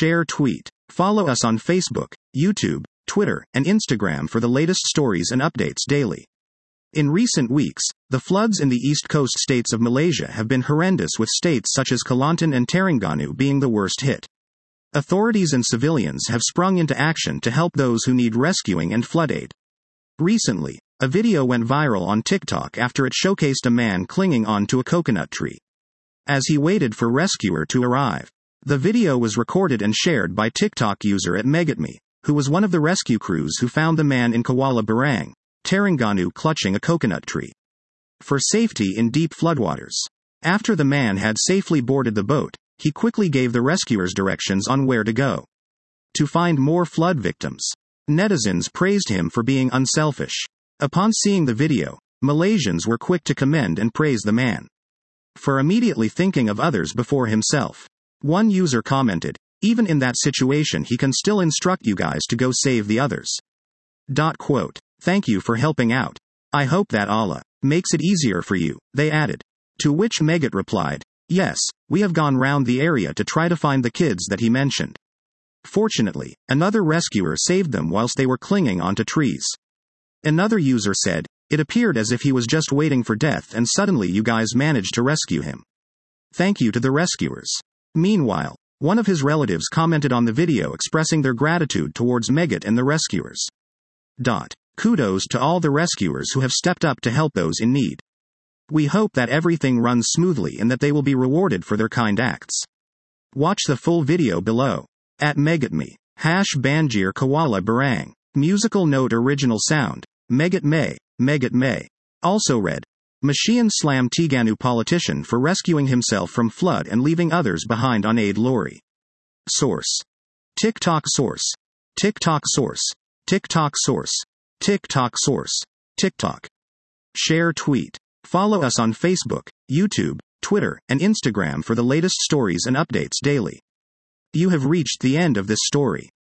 Share tweet. Follow us on Facebook, YouTube, Twitter, and Instagram for the latest stories and updates daily. In recent weeks, the floods in the east coast states of Malaysia have been horrendous, with states such as Kelantan and Terengganu being the worst hit. Authorities and civilians have sprung into action to help those who need rescuing and flood aid. Recently, a video went viral on TikTok after it showcased a man clinging onto a coconut tree as he waited for rescuer to arrive. The video was recorded and shared by TikTok user @Megatme, who was one of the rescue crews who found the man in Kuala Berang, Terengganu, clutching a coconut tree for safety in deep floodwaters. After the man had safely boarded the boat, he quickly gave the rescuers directions on where to go to find more flood victims. Netizens praised him for being unselfish. Upon seeing the video, Malaysians were quick to commend and praise the man for immediately thinking of others before himself. One user commented, "Even in that situation, he can still instruct you guys to go save the others." Quote, "Thank you for helping out. I hope that Allah makes it easier for you," they added. To which Megat replied, "Yes, we have gone round the area to try to find the kids that he mentioned. Fortunately, another rescuer saved them whilst they were clinging onto trees." Another user said, "It appeared as if he was just waiting for death and suddenly you guys managed to rescue him. Thank you to the rescuers." Meanwhile, one of his relatives commented on the video expressing their gratitude towards Megat and the rescuers. Kudos to all the rescuers who have stepped up to help those in need. We hope that everything runs smoothly and that they will be rewarded for their kind acts. Watch the full video below. @Megatme. #Banjir Kuala Berang. Musical note original sound. Megatme. Also read. Machian slam Terengganu politician for rescuing himself from flood and leaving others behind on aid lorry. Source. TikTok source. TikTok source. TikTok source. TikTok source. TikTok. Share tweet. Follow us on Facebook, YouTube, Twitter, and Instagram for the latest stories and updates daily. You have reached the end of this story.